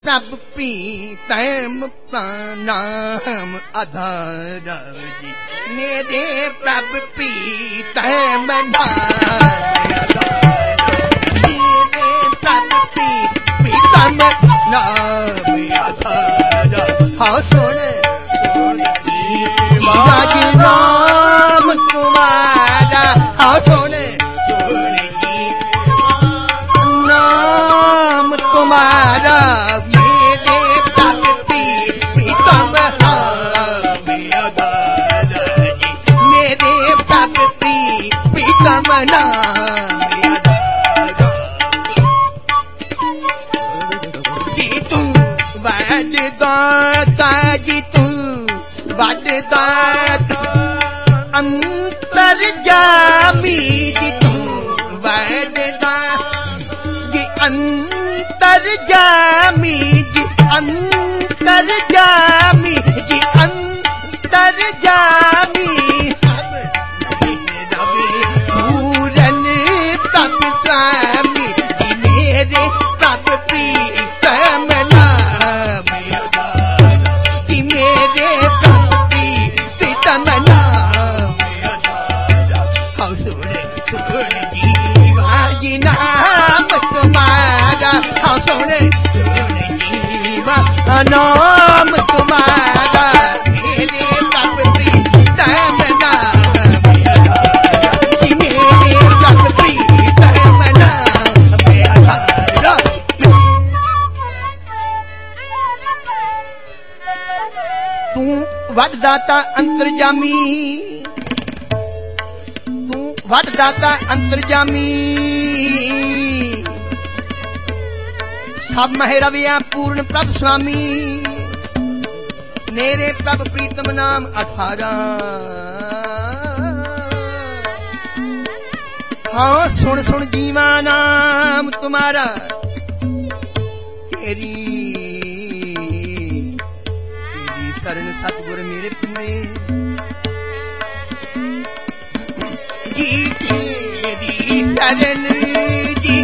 प्रभु प्रीतम नाम आधार जी, मेरे प्रभु प्रीतम नाम मेरे प्रभु प्रीतम नाम आधार। हाँ सुन नाम तुम्हारा, हाँ सुन नाम तुम्हारा अंतरजामी जी तू वैददा जी, अंतरजामी जी, अंतरजामी जी, अंतरजामी सब पूरन प्रभु स्वामी जी, मेरे प्रभु प्रीतम नाम जी, मेरे प्रभु प्रीतम नाम। नाम तुम्हारा, हाँ सुने जीवा नाम तुम्हारा, मेरे प्रभु प्रीतम नाम मेरे प्रभु प्रीतम नाम। तू वडदाता अंतरजामी, तू वडदाता अंतरजामी, सब महरविया पूर्ण प्रभु स्वामी, मेरे प्रभु प्रीतम नाम अठारा। हाँ सुन सुन जीवा नाम तुम्हारा, तेरी शरण सतगुर मेरे में जी, तेरी शरण जी,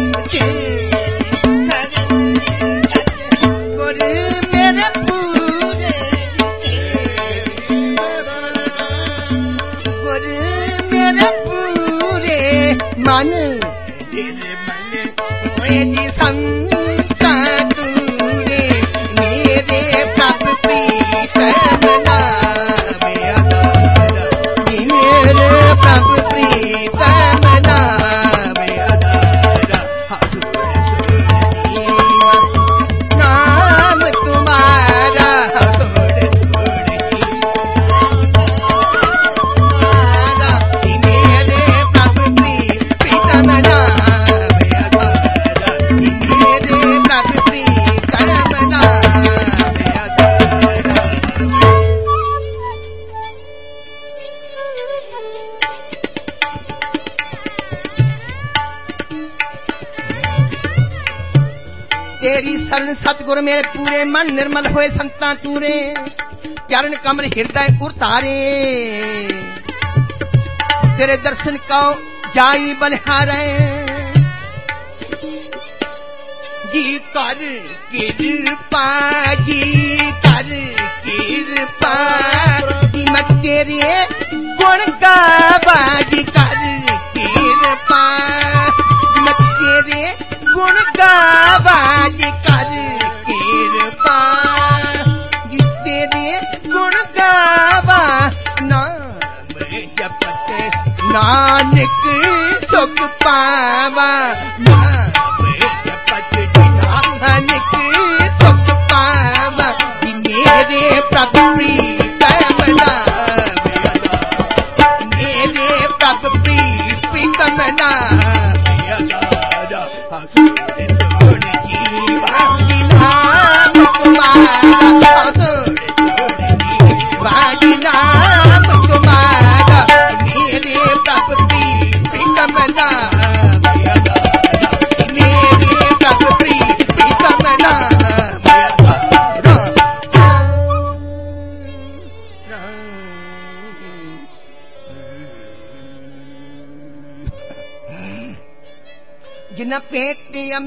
मन दिल मन मोए जी संता तूरे, मेरे प्रभु प्रीतम नाम आधार जी, मेरे प्रभु प्रीतम नाम आधार। नाम तुम्हारा, तेरी शरण सतगुर मेरे पूरे मन निर्मल होए संता तूरे, चरण कमल हृदय उतारे, तेरे दर्शन को जाई बलिहारे जी, कर कृपा जी, कर कृपा जी, मैं तेरे गुण गावा जी, कर कृपा मैं तेरे गुण गावा जी, कर कृपा जी, तेरे गुण गावा। नाम जपत नानक सुख पावा, नाम जपत नानक सुख पावा जी, मेरे प्रभु प्रीतम नाम, मेरे प्रभु प्रीतम नाम। जिन पेट